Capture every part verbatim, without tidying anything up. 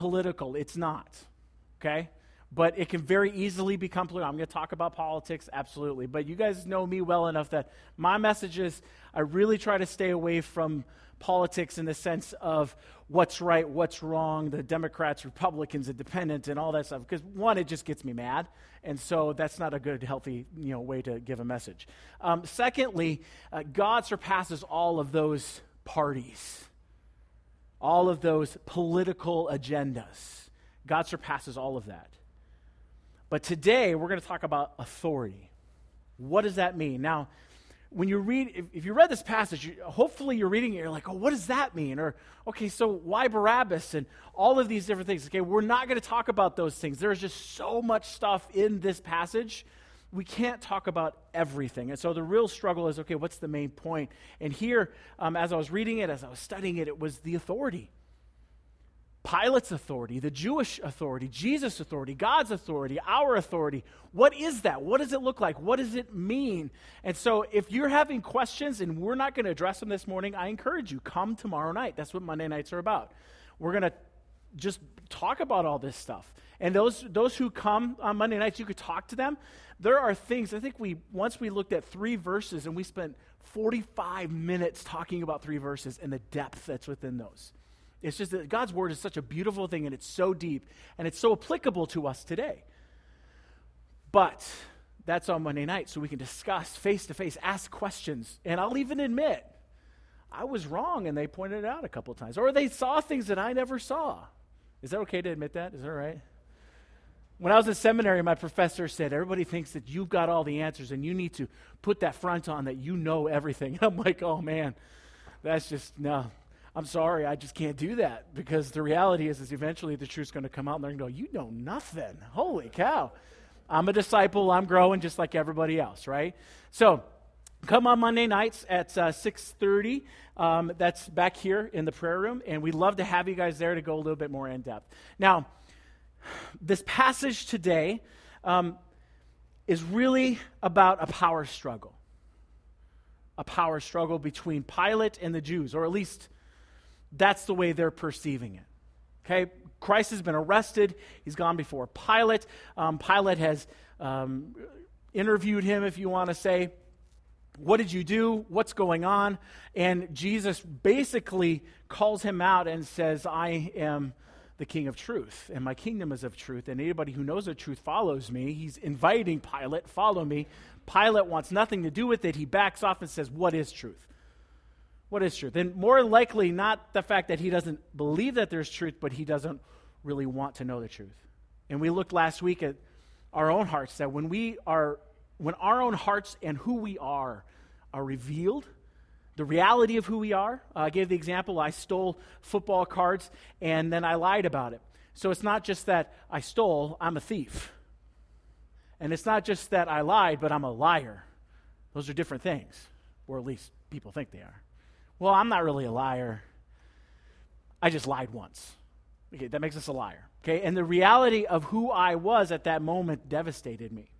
political. It's not, okay? But it can very easily become political. I'm going to talk about politics, absolutely. But you guys know me well enough that my message is I really try to stay away from politics in the sense of what's right, what's wrong, the Democrats, Republicans, Independents, and all that stuff. Because one, it just gets me mad, and so that's not a good, healthy, you know, way to give a message. Um, secondly, uh, God surpasses all of those parties, all of those political agendas. God surpasses all of that. But today, we're going to talk about authority. What does that mean? Now, when you read, if, if you read this passage, you, hopefully you're reading it, you're like, oh, what does that mean? Or, okay, so why Barabbas? And all of these different things. Okay, we're not going to talk about those things. There's just so much stuff in this passage. We can't talk about everything. And so the real struggle is, okay, what's the main point? And here, um, as I was reading it, as I was studying it, it was the authority. Pilate's authority, the Jewish authority, Jesus' authority, God's authority, our authority. What is that? What does it look like? What does it mean? And so if you're having questions and we're not going to address them this morning, I encourage you, come tomorrow night. That's what Monday nights are about. We're going to just talk about all this stuff. And those those who come on Monday nights, you could talk to them. There are things, I think we, once we looked at three verses and we spent forty-five minutes talking about three verses and the depth that's within those. It's just that God's word is such a beautiful thing, and it's so deep, and it's so applicable to us today. But that's on Monday night, so we can discuss face-to-face, ask questions. And I'll even admit, I was wrong, and they pointed it out a couple of times. Or they saw things that I never saw. Is that okay to admit that? Is that all right? When I was in seminary, my professor said, everybody thinks that you've got all the answers, and you need to put that front on that you know everything. I'm like, oh, man, that's just, no. I'm sorry, I just can't do that, because the reality is, is eventually the truth's going to come out, and they're going to go, you know nothing. Holy cow. I'm a disciple. I'm growing just like everybody else, right? So come on Monday nights at uh, six thirty. Um, that's back here in the prayer room, and we'd love to have you guys there to go a little bit more in depth. Now, this passage today um, is really about a power struggle, a power struggle between Pilate and the Jews, or at least that's the way they're perceiving it. Okay, Christ has been arrested. He's gone before Pilate. Um, Pilate has um, interviewed him, if you want to say, what did you do? What's going on? And Jesus basically calls him out and says, I am the King of truth, and my kingdom is of truth, and anybody who knows the truth follows me. He's inviting Pilate, follow me. Pilate wants nothing to do with it. He backs off and says, what is truth? What is truth? And more likely not the fact that he doesn't believe that there's truth, but he doesn't really want to know the truth. And we looked last week at our own hearts, that when we are, when our own hearts and who we are are revealed, the reality of who we are. Uh, I gave the example, I stole football cards and then I lied about it. So it's not just that I stole, I'm a thief. And it's not just that I lied, but I'm a liar. Those are different things, or at least people think they are. Well, I'm not really a liar. I just lied once. Okay, that makes us a liar. Okay, and the reality of who I was at that moment devastated me.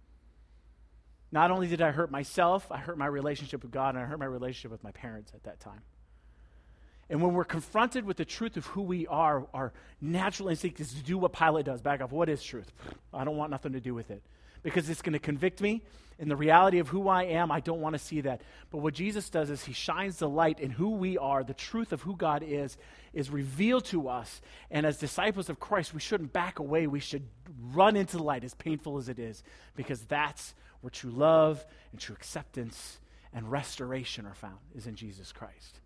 Not only did I hurt myself, I hurt my relationship with God, and I hurt my relationship with my parents at that time. And when we're confronted with the truth of who we are, our natural instinct is to do what Pilate does. Back off. What is truth? I don't want nothing to do with it. Because it's going to convict me. In the reality of who I am, I don't want to see that. But what Jesus does is he shines the light in who we are. The truth of who God is is revealed to us. And as disciples of Christ, we shouldn't back away. We should run into the light, as painful as it is. Because that's where true love and true acceptance and restoration are found, is in Jesus Christ.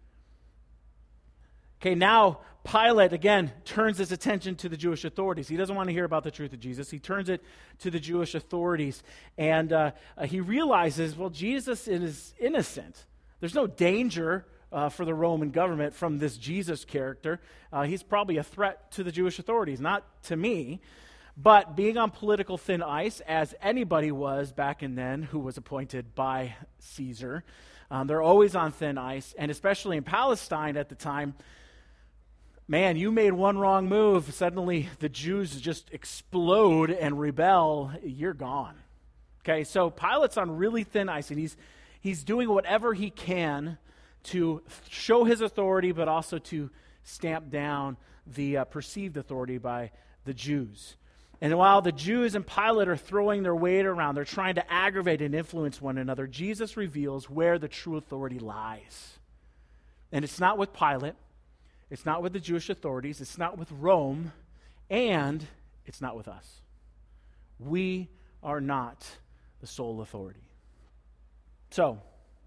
Okay, now Pilate, again, turns his attention to the Jewish authorities. He doesn't want to hear about the truth of Jesus. He turns it to the Jewish authorities. And uh, uh, he realizes, well, Jesus is innocent. There's no danger uh, for the Roman government from this Jesus character. Uh, he's probably a threat to the Jewish authorities, not to me. But being on political thin ice, as anybody was back in then who was appointed by Caesar, um, they're always on thin ice. And especially in Palestine at the time, man, you made one wrong move, suddenly the Jews just explode and rebel, you're gone. Okay, so Pilate's on really thin ice, and he's he's doing whatever he can to show his authority, but also to stamp down the uh, perceived authority by the Jews. And while the Jews and Pilate are throwing their weight around, they're trying to aggravate and influence one another, Jesus reveals where the true authority lies. And it's not with Pilate, it's not with the Jewish authorities, it's not with Rome, and it's not with us. We are not the sole authority. So,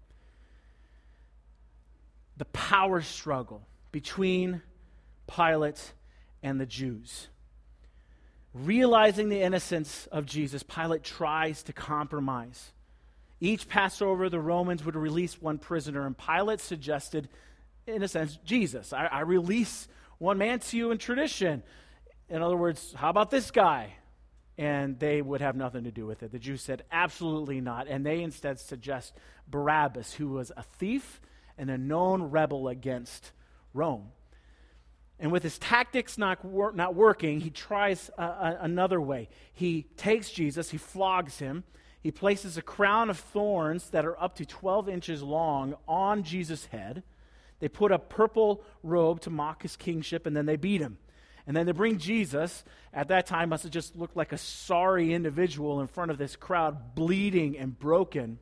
the power struggle between Pilate and the Jews. Realizing the innocence of Jesus, Pilate tries to compromise. Each Passover, the Romans would release one prisoner, and Pilate suggested, in a sense, Jesus. I, I release one man to you in tradition. In other words, how about this guy? And they would have nothing to do with it. The Jews said, absolutely not. And they instead suggest Barabbas, who was a thief and a known rebel against Rome. And with his tactics not, wor- not working, he tries uh, uh, another way. He takes Jesus, he flogs him, he places a crown of thorns that are up to twelve inches long on Jesus' head. They put a purple robe to mock his kingship, and then they beat him. And then they bring Jesus, at that time must have just looked like a sorry individual in front of this crowd, bleeding and broken.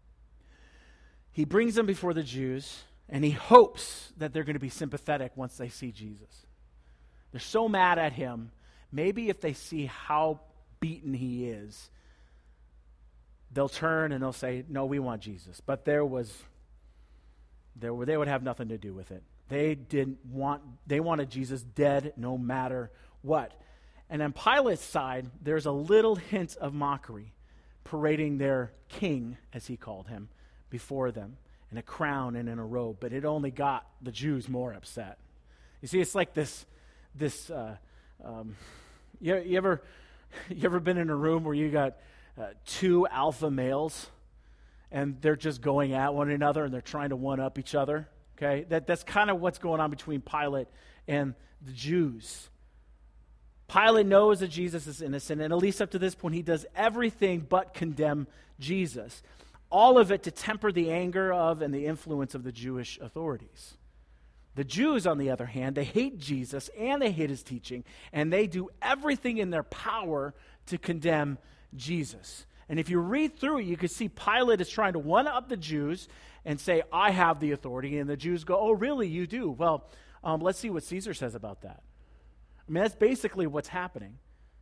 He brings him before the Jews, and he hopes that they're going to be sympathetic once they see Jesus. They're so mad at him, maybe if they see how beaten he is, they'll turn and they'll say, no, we want Jesus. But there was, there were, they would have nothing to do with it. They didn't want, they wanted Jesus dead no matter what. And on Pilate's side, there's a little hint of mockery, parading their king, as he called him, before them, in a crown and in a robe. But it only got the Jews more upset. You see, it's like this, this, uh, um, you, you ever, you ever been in a room where you got uh, two alpha males, and they're just going at one another, and they're trying to one-up each other? Okay, that, that's kind of what's going on between Pilate and the Jews. Pilate knows that Jesus is innocent, and at least up to this point, he does everything but condemn Jesus. All of it to temper the anger of and the influence of the Jewish authorities. The Jews, on the other hand, they hate Jesus and they hate his teaching, and they do everything in their power to condemn Jesus. And if you read through it, you can see Pilate is trying to one-up the Jews and say, I have the authority. And the Jews go, oh, really, you do? Well, um, let's see what Caesar says about that. I mean, that's basically what's happening.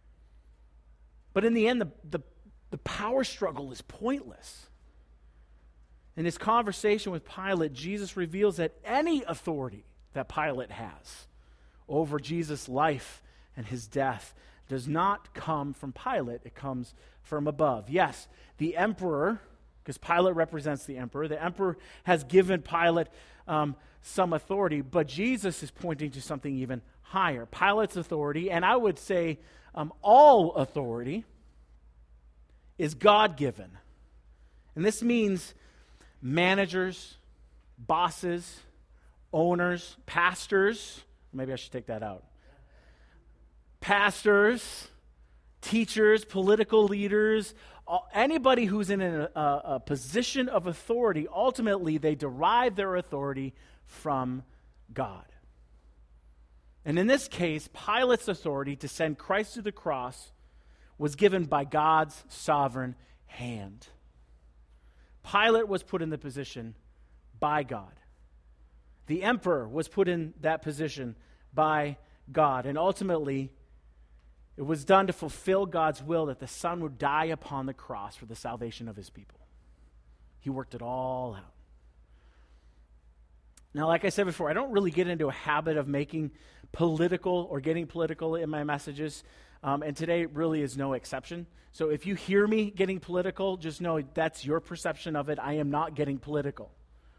But in the end, the, the, the power struggle is pointless. In his conversation with Pilate, Jesus reveals that any authority that Pilate has over Jesus' life and his death does not come from Pilate. It comes from above. Yes, the emperor, because Pilate represents the emperor, the emperor has given Pilate um, some authority, but Jesus is pointing to something even higher. Pilate's authority, and I would say um, all authority, is God-given. And this means managers, bosses, owners, pastors, maybe I should take that out. Pastors, teachers, political leaders, anybody who's in a, a, a position of authority, ultimately they derive their authority from God. And in this case, Pilate's authority to send Christ to the cross was given by God's sovereign hand. Pilate was put in the position by God. The emperor was put in that position by God. And ultimately, it was done to fulfill God's will that the Son would die upon the cross for the salvation of his people. He worked it all out. Now, like I said before, I don't really get into a habit of making political or getting political in my messages. Um, and today really is no exception. So if you hear me getting political, just know that's your perception of it. I am not getting political.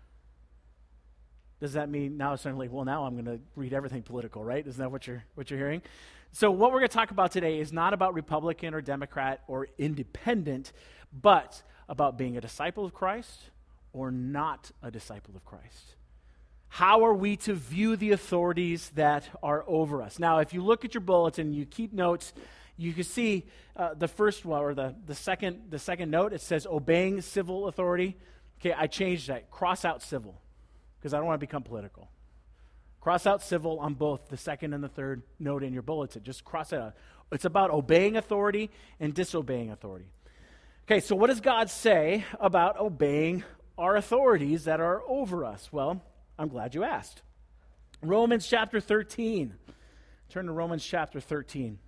Does that mean now suddenly, well, now I'm going to read everything political, right? Isn't that what you're what you're hearing? So what we're going to talk about today is not about Republican or Democrat or independent, but about being a disciple of Christ or not a disciple of Christ. How are we to view the authorities that are over us? Now, if you look at your bulletin, you keep notes, you can see uh, the first one, or the, the second the second note, it says obeying civil authority. Okay, I changed that. Cross out civil, because I don't want to become political. Cross out civil on both the second and the third note in your bulletin. Just cross it out. It's about obeying authority and disobeying authority. Okay, so what does God say about obeying our authorities that are over us? Well, I'm glad you asked. Romans chapter thirteen. Turn to Romans chapter thirteen.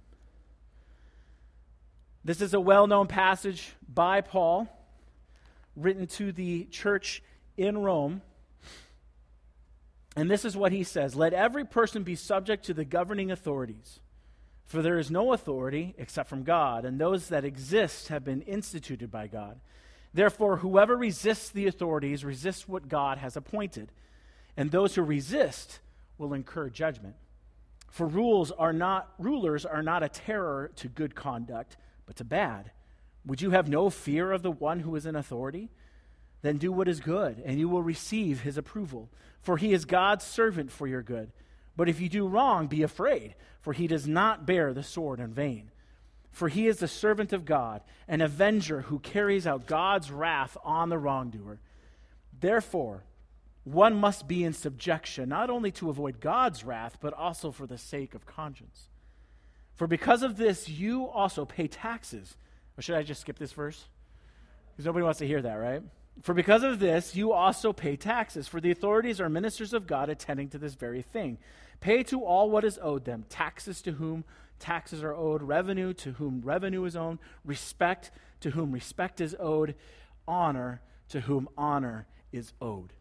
This is a well-known passage by Paul, written to the church in Rome. And this is what he says: "Let every person be subject to the governing authorities, for there is no authority except from God, and those that exist have been instituted by God. Therefore, whoever resists the authorities resists what God has appointed, and those who resist will incur judgment. For rules are not rulers are not a terror to good conduct, but to bad. Would you have no fear of the one who is in authority? Then do what is good, and you will receive his approval. For he is God's servant for your good. But if you do wrong, be afraid, for he does not bear the sword in vain. For he is the servant of God, an avenger who carries out God's wrath on the wrongdoer. Therefore, one must be in subjection, not only to avoid God's wrath, but also for the sake of conscience. For because of this, you also pay taxes." Or should I just skip this verse? Because nobody wants to hear that, right? "For because of this, you also pay taxes, for the authorities are ministers of God attending to this very thing. Pay to all what is owed them, taxes to whom taxes are owed, revenue to whom revenue is owed, respect to whom respect is owed, honor to whom honor is owed."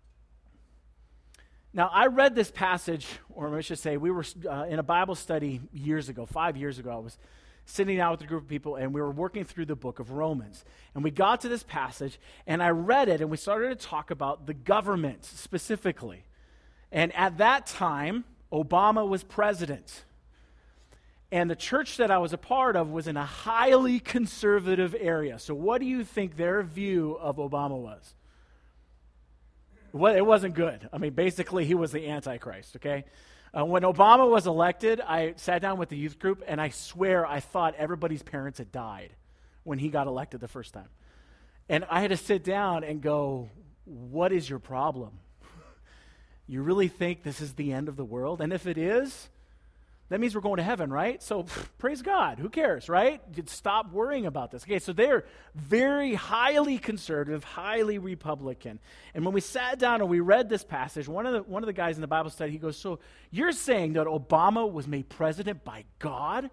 Now, I read this passage, or I should say, we were uh, in a Bible study years ago, five years ago. I was sitting out with a group of people, and we were working through the book of Romans. And we got to this passage, and I read it, and we started to talk about the government specifically. And at that time, Obama was president. And the church that I was a part of was in a highly conservative area. So what do you think their view of Obama was? Well, it wasn't good. I mean, basically, he was the Antichrist, okay? Uh, when Obama was elected, I sat down with the youth group, and I swear I thought everybody's parents had died when he got elected the first time. And I had to sit down and go, what is your problem? You really think this is the end of the world? And if it is, that means we're going to heaven, right? So pff, praise God. Who cares, right? You'd stop worrying about this. Okay, so they're very highly conservative, highly Republican. And when we sat down and we read this passage, one of the one of the guys in the Bible study, he goes, "So you're saying that Obama was made president by God?"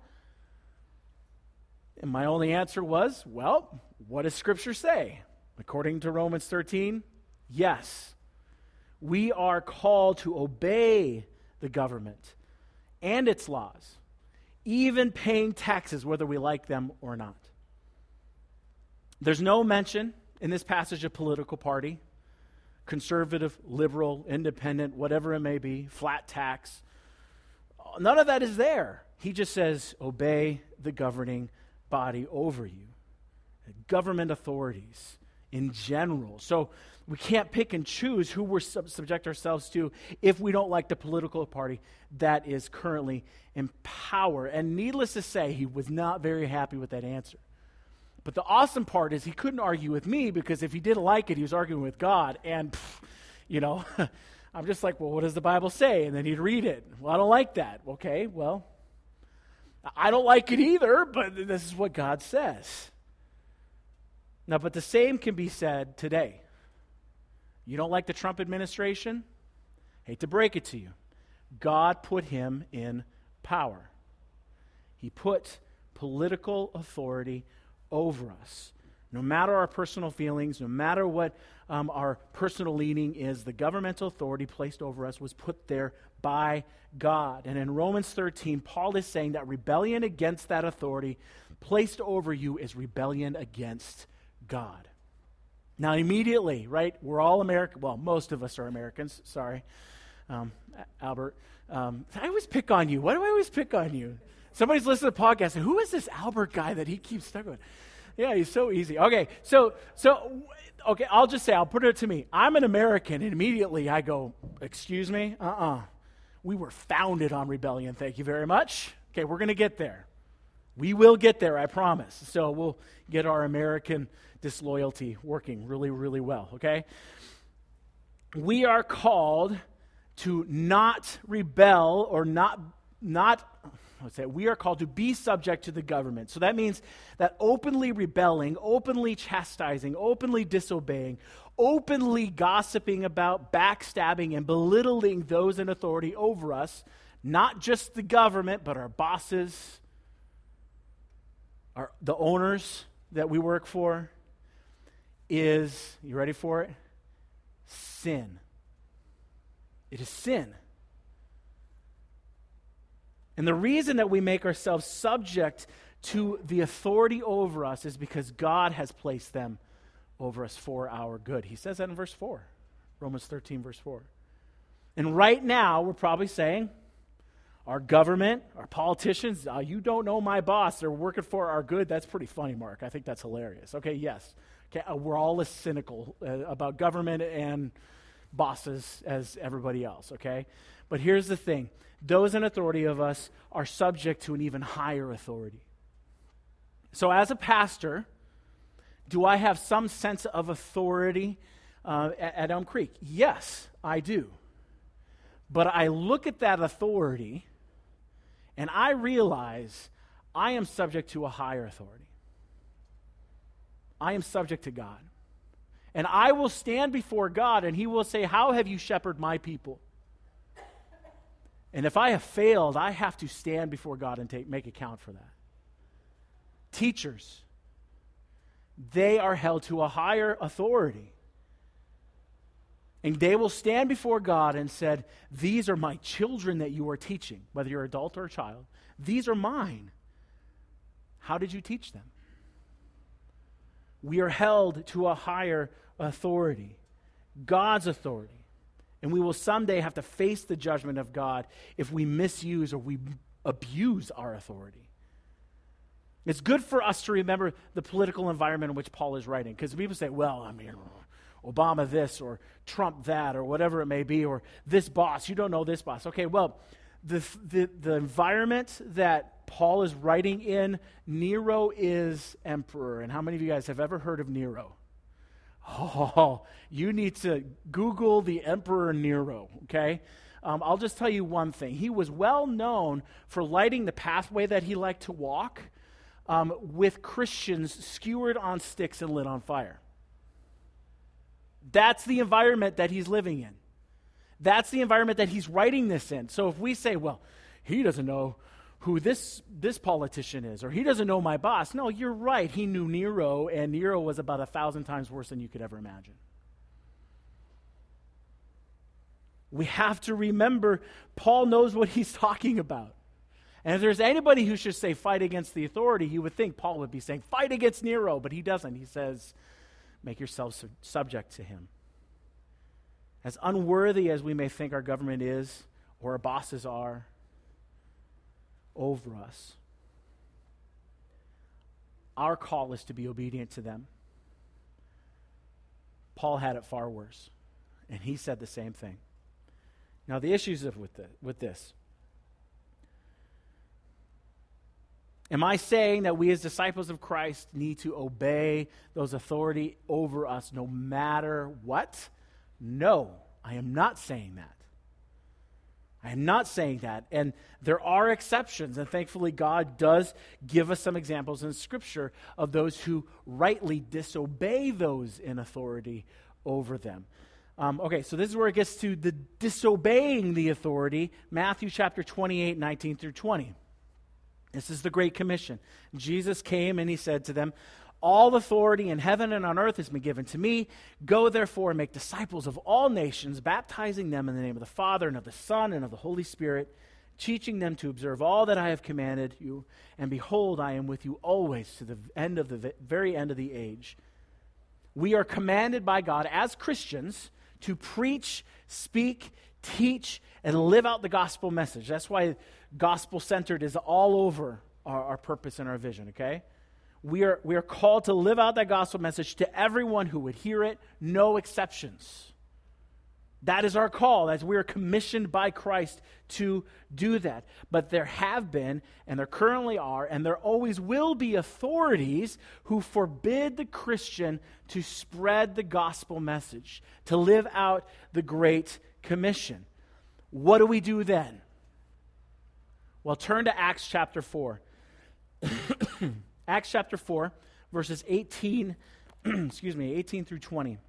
And my only answer was, well, what does Scripture say? According to Romans thirteen, yes. We are called to obey the government and its laws, even paying taxes whether we like them or not. There's no mention in this passage of political party, conservative, liberal, independent, whatever it may be, flat tax. None of that is there. He just says, obey the governing body over you, government authorities in general. So we can't pick and choose who we're sub- subject ourselves to if we don't like the political party that is currently in power. And needless to say, he was not very happy with that answer. But the awesome part is he couldn't argue with me, because if he didn't like it, he was arguing with God. And, pff, you know, I'm just like, well, what does the Bible say? And then he'd read it. Well, I don't like that. Okay, well, I don't like it either, but this is what God says. Now, but the same can be said today. You don't like the Trump administration? Hate to break it to you. God put him in power. He put political authority over us. No matter our personal feelings, no matter what um, our personal leaning is, the governmental authority placed over us was put there by God. And in Romans thirteen, Paul is saying that rebellion against that authority placed over you is rebellion against God. Now, immediately, right, we're all American. Well, most of us are Americans. Sorry, um, Albert. Um, I always pick on you. Why do I always pick on you? Somebody's listening to the podcast, and who is this Albert guy that he keeps stuck with? Yeah, he's so easy. Okay, so, so, okay, I'll just say, I'll put it to me. I'm an American, and immediately I go, excuse me? Uh-uh. We were founded on rebellion, thank you very much. Okay, we're going to get there. We will get there, I promise. So we'll get our American disloyalty working really, really well, okay? We are called to not rebel or not, not let's say, we are called to be subject to the government. So that means that openly rebelling, openly chastising, openly disobeying, openly gossiping about, backstabbing, and belittling those in authority over us, not just the government, but our bosses, our, the owners that we work for, is, you ready for it? Sin. It is sin. And the reason that we make ourselves subject to the authority over us is because God has placed them over us for our good. He says that in verse four, Romans thirteen, verse four. And right now, we're probably saying, our government, our politicians, uh, you don't know my boss, they're working for our good. That's pretty funny, Mark. I think that's hilarious. Okay, yes. Okay, uh, we're all as cynical uh, about government and bosses as everybody else, okay? But here's the thing. Those in authority of us are subject to an even higher authority. So as a pastor, do I have some sense of authority uh, at, at Elm Creek? Yes, I do. But I look at that authority and I realize I am subject to a higher authority. I am subject to God. And I will stand before God and he will say, how have you shepherded my people? And if I have failed, I have to stand before God and take, make account for that. Teachers, they are held to a higher authority. And they will stand before God and said, these are my children that you are teaching, whether you're an adult or a child. These are mine. How did you teach them? We are held to a higher authority, God's authority. And we will someday have to face the judgment of God if we misuse or we abuse our authority. It's good for us to remember the political environment in which Paul is writing, because people say, well, I mean, Obama this or Trump that or whatever it may be, or this boss, you don't know this boss. Okay, well, the, the, the environment that Paul is writing in, Nero is emperor. And how many of you guys have ever heard of Nero? Oh, you need to Google the Emperor Nero, okay? Um, I'll just tell you one thing. He was well known for lighting the pathway that he liked to walk um, with Christians skewered on sticks and lit on fire. That's the environment that he's living in. That's the environment that he's writing this in. So if we say, well, he doesn't know who this, this politician is, or he doesn't know my boss. No, you're right. He knew Nero, and Nero was about a thousand times worse than you could ever imagine. We have to remember Paul knows what he's talking about. And if there's anybody who should say fight against the authority, you would think Paul would be saying fight against Nero, but he doesn't. He says make yourselves sub- subject to him. As unworthy as we may think our government is, or our bosses are, over us, our call is to be obedient to them. Paul had it far worse, and he said the same thing. Now, the issues of with, the, with this. Am I saying that we as disciples of Christ need to obey those authority over us no matter what? No, I am not saying that. I am not saying that. And there are exceptions, and thankfully God does give us some examples in Scripture of those who rightly disobey those in authority over them. Um, okay, so this is where it gets to the disobeying the authority, Matthew chapter twenty-eight, nineteen through twenty. This is the Great Commission. Jesus came and he said to them, all authority in heaven and on earth has been given to me. Go therefore and make disciples of all nations, baptizing them in the name of the Father and of the Son and of the Holy Spirit, teaching them to observe all that I have commanded you. And behold, I am with you always to the end of the very end of the age. We are commanded by God as Christians to preach, speak, teach, and live out the gospel message. That's why gospel-centered is all over our, our purpose and our vision, okay? We are, we are called to live out that gospel message to everyone who would hear it, no exceptions. That is our call, as we are commissioned by Christ to do that. But there have been, and there currently are, and there always will be authorities who forbid the Christian to spread the gospel message, to live out the Great Commission. What do we do then? Well, turn to Acts chapter four. Acts chapter four, verses eighteen, excuse me, eighteen through twenty.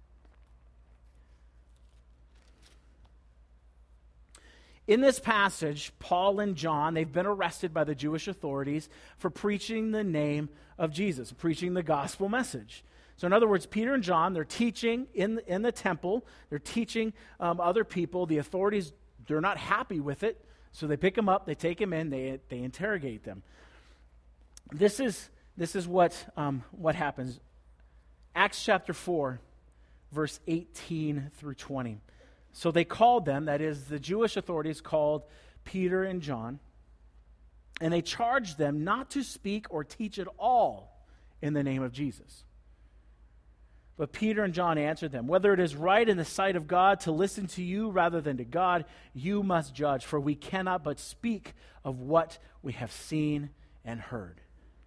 In this passage, Paul and John, they've been arrested by the Jewish authorities for preaching the name of Jesus, preaching the gospel message. So in other words, Peter and John, they're teaching in, in the temple. They're teaching um, other people. The authorities, they're not happy with it. So they pick them up, they take them in, they, they interrogate them. This is, this is what, um, what happens. Acts chapter four, verse eighteen through twenty. So they called them, that is, the Jewish authorities called Peter and John, and they charged them not to speak or teach at all in the name of Jesus. But Peter and John answered them, "Whether it is right in the sight of God to listen to you rather than to God, you must judge, for we cannot but speak of what we have seen and heard."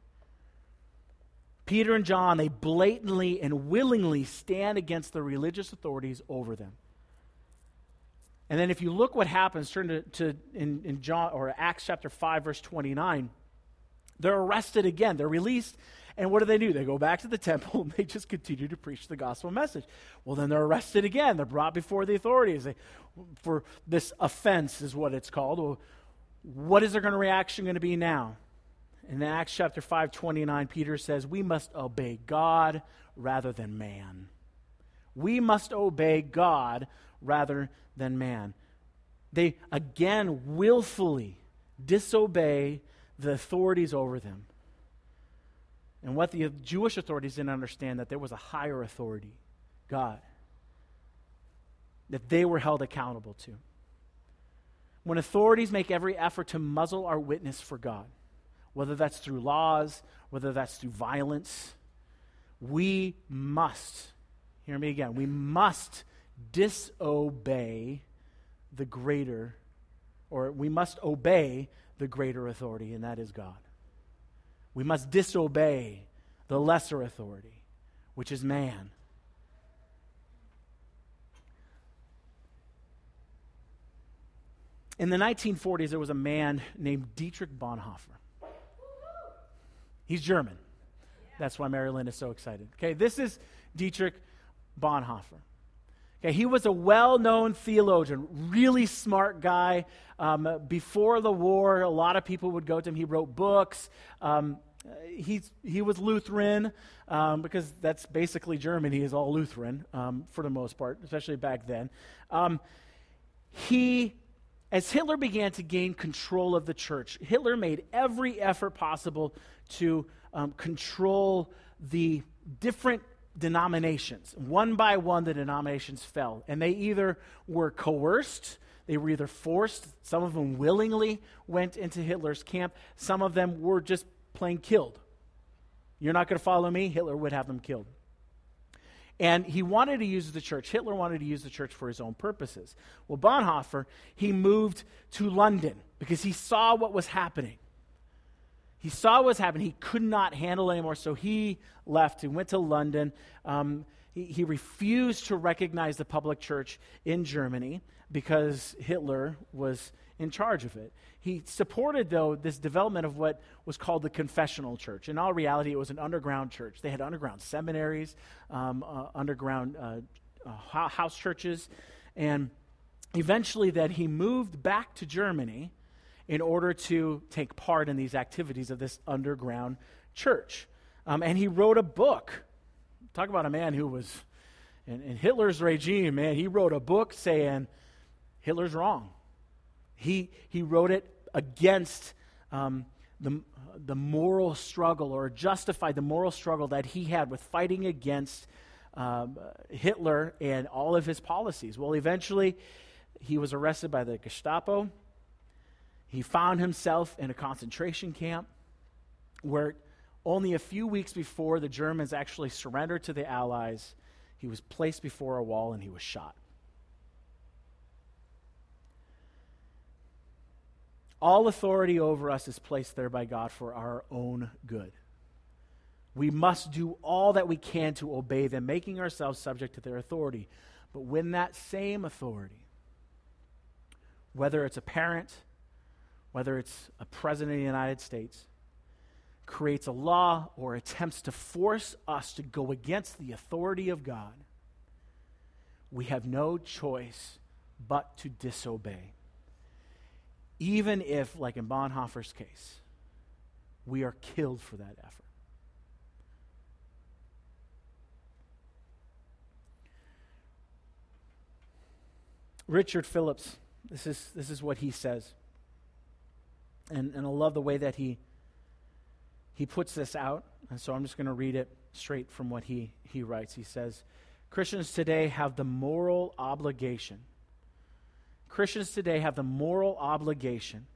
Peter and John, they blatantly and willingly stand against the religious authorities over them. And then if you look what happens, turn to, to in, in John or Acts chapter five, verse twenty-nine, they're arrested again. They're released. And what do they do? They go back to the temple and they just continue to preach the gospel message. Well, then they're arrested again. They're brought before the authorities they, for this offense is what it's called. Well, what is their going to reaction going to be now? In Acts chapter five, twenty-nine, Peter says, "We must obey God rather than man." We must obey God rather than man. They, again, willfully disobey the authorities over them. And what the Jewish authorities didn't understand, that there was a higher authority, God, that they were held accountable to. When authorities make every effort to muzzle our witness for God, whether that's through laws, whether that's through violence, we must, hear me again, we must disobey the greater, or we must obey the greater authority, and that is God. We must disobey the lesser authority, which is man. In the nineteen forties, there was a man named Dietrich Bonhoeffer. He's German. That's why Mary Lynn is so excited. Okay, this is Dietrich Bonhoeffer. Okay, he was a well-known theologian, really smart guy. Um, before the war, a lot of people would go to him. He wrote books. Um, he's, he was Lutheran um, because that's basically Germany is all Lutheran um, for the most part, especially back then. Um, he, as Hitler began to gain control of the church, Hitler made every effort possible to um, control the different denominations. One by one, the denominations fell. And they either were coerced, they were either forced, some of them willingly went into Hitler's camp, some of them were just plain killed. You're not going to follow me? Hitler would have them killed. And he wanted to use the church. Hitler wanted to use the church for his own purposes. Well, Bonhoeffer, he moved to London because he saw what was happening. He saw what was happening. He could not handle it anymore, so he left. He went to London. Um, he, he refused to recognize the public church in Germany because Hitler was in charge of it. He supported, though, this development of what was called the confessional church. In all reality, it was an underground church. They had underground seminaries, um, uh, underground uh, uh, house churches, and eventually that he moved back to Germany in order to take part in these activities of this underground church. Um, and he wrote a book. Talk about a man who was in, in Hitler's regime, man. He wrote a book saying Hitler's wrong. He he wrote it against um, the, the moral struggle, or justified the moral struggle that he had with fighting against um, Hitler and all of his policies. Well, eventually, he was arrested by the Gestapo. He found himself in a concentration camp where only a few weeks before the Germans actually surrendered to the Allies, he was placed before a wall and he was shot. All authority over us is placed there by God for our own good. We must do all that we can to obey them, making ourselves subject to their authority. But when that same authority whether it's a parent, whether it's a president of the United States, creates a law or attempts to force us to go against the authority of God, we have no choice but to disobey. Even if, like in Bonhoeffer's case, we are killed for that effort. Richard Phillips, this is this is what he says. And, and I love the way that he he puts this out. And so I'm just going to read it straight from what he, he writes. He says, Christians today have the moral obligation. Christians today have the moral obligation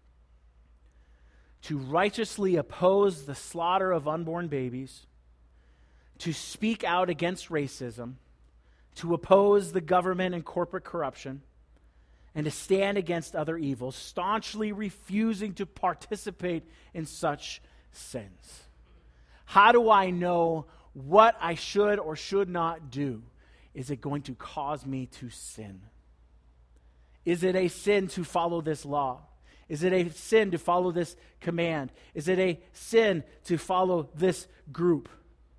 to righteously oppose the slaughter of unborn babies, to speak out against racism, to oppose the government and corporate corruption, and to stand against other evils, staunchly refusing to participate in such sins. How do I know what I should or should not do? Is it going to cause me to sin? Is it a sin to follow this law? Is it a sin to follow this command? Is it a sin to follow this group?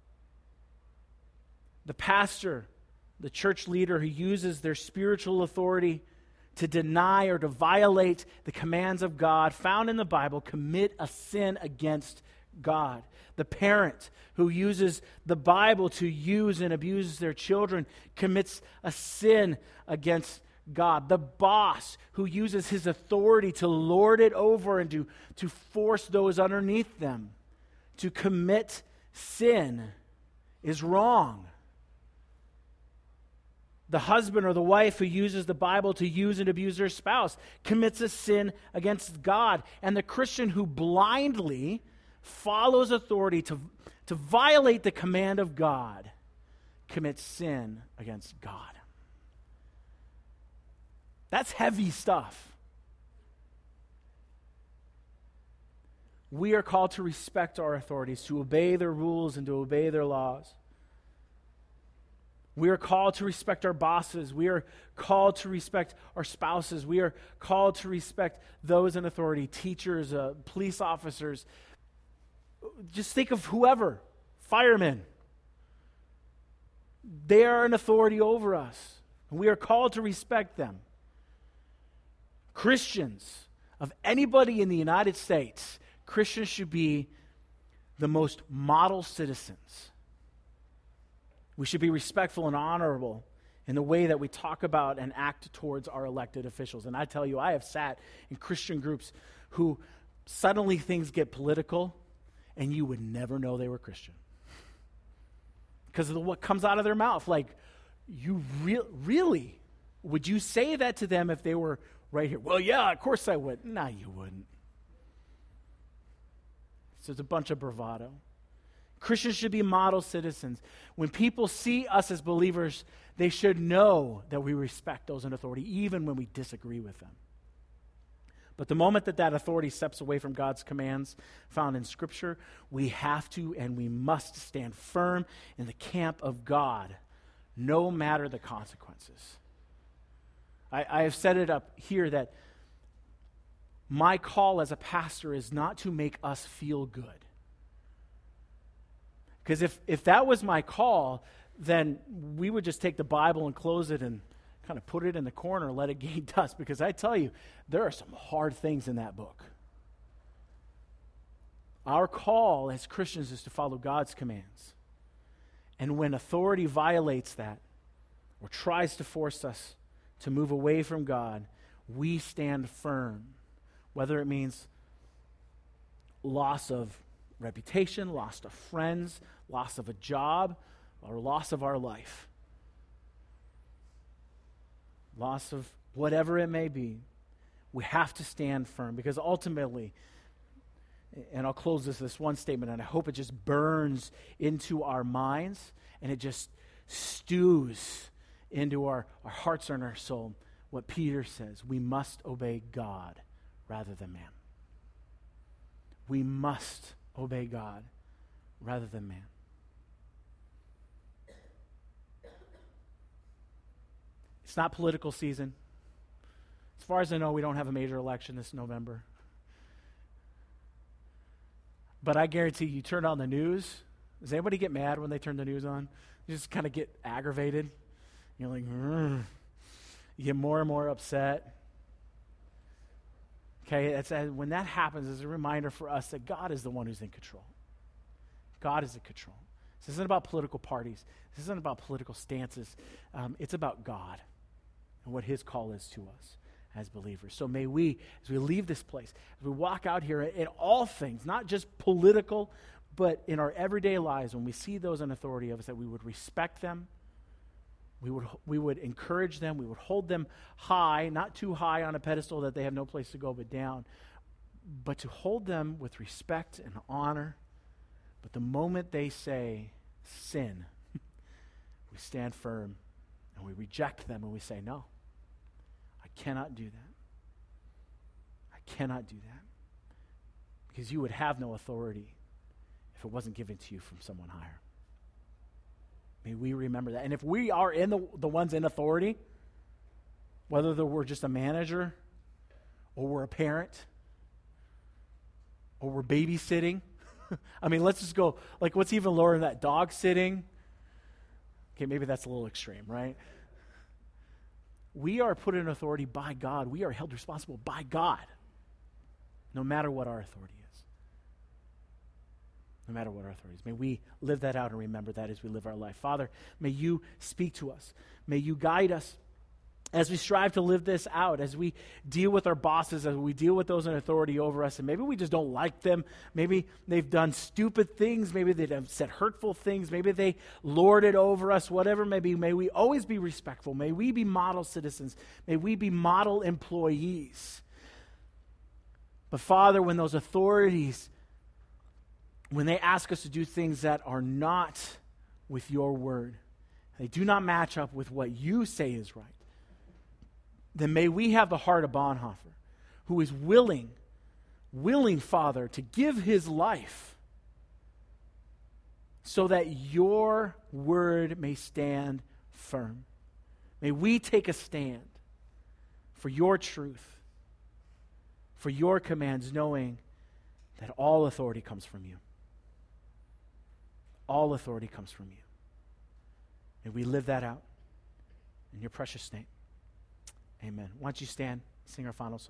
The pastor, the church leader who uses their spiritual authority to deny or to violate the commands of God found in the Bible commit a sin against God. The parent who uses the Bible to use and abuses their children commits a sin against God. The boss who uses his authority to lord it over and to, to force those underneath them to commit sin is wrong. The husband or the wife who uses the Bible to use and abuse their spouse commits a sin against God. And the Christian who blindly follows authority to, to violate the command of God commits sin against God. That's heavy stuff. We are called to respect our authorities, to obey their rules and to obey their laws. We are called to respect our bosses. We are called to respect our spouses. We are called to respect those in authority, teachers, uh, police officers. Just think of whoever, firemen. They are an authority over us. And we are called to respect them. Christians, of anybody in the United States, Christians should be the most model citizens. We should be respectful and honorable in the way that we talk about and act towards our elected officials. And I tell you, I have sat in Christian groups who suddenly things get political and you would never know they were Christian. Because of the, what comes out of their mouth. Like, you re- really? Would you say that to them if they were right here? Well, yeah, of course I would. No, you wouldn't. So it's a bunch of bravado. Christians should be model citizens. When people see us as believers, they should know that we respect those in authority, even when we disagree with them. But the moment that that authority steps away from God's commands found in Scripture, we have to and we must stand firm in the camp of God, no matter the consequences. I, I have set it up here that my call as a pastor is not to make us feel good. Because if, if that was my call, then we would just take the Bible and close it and kind of put it in the corner and let it gain dust. Because I tell you, there are some hard things in that book. Our call as Christians is to follow God's commands. And when authority violates that or tries to force us to move away from God, we stand firm. Whether it means loss of reputation, loss of friends, loss of a job, or loss of our life. Loss of whatever it may be. We have to stand firm because ultimately, and I'll close this this one statement, and I hope it just burns into our minds and it just stews into our, our hearts and our soul. What Peter says, we must obey God rather than man. We must obey God rather than man. It's not political season. As far as I know, we don't have a major election this November. But I guarantee you turn on the news. Does anybody get mad when they turn the news on? You just kind of get aggravated. You're like, Rrr. You get more and more upset. Okay, that's, uh, when that happens, it's a reminder for us that God is the one who's in control. God is in control. This isn't about political parties. This isn't about political stances. Um, it's about God and what his call is to us as believers. So may we, as we leave this place, as we walk out here in all things, not just political, but in our everyday lives, when we see those in authority of us, that we would respect them, we would we would encourage them, we would hold them high, not too high on a pedestal that they have no place to go but down, but to hold them with respect and honor. But the moment they say sin, we stand firm and we reject them and we say, no, I cannot do that. I cannot do that. Because you would have no authority if it wasn't given to you from someone higher. May we remember that. And if we are in the, the ones in authority, whether we're just a manager or we're a parent or we're babysitting, I mean, let's just go, like, what's even lower than that? Dog sitting? Okay, maybe that's a little extreme, right? We are put in authority by God. We are held responsible by God, no matter what our authority is. No matter what our authority is. May we live that out and remember that as we live our life. Father, may you speak to us. May you guide us as we strive to live this out, as we deal with our bosses, as we deal with those in authority over us, and maybe we just don't like them. Maybe they've done stupid things. Maybe they've said hurtful things. Maybe they lord it over us, whatever it may be. May we always be respectful. May we be model citizens. May we be model employees. But Father, when those authorities, when they ask us to do things that are not with your word, they do not match up with what you say is right, then may we have the heart of Bonhoeffer, who is willing, willing, Father, to give his life so that your word may stand firm. May we take a stand for your truth, for your commands, knowing that all authority comes from you. All authority comes from you. May we live that out in your precious name. Amen. Why don't you stand, sing our final song.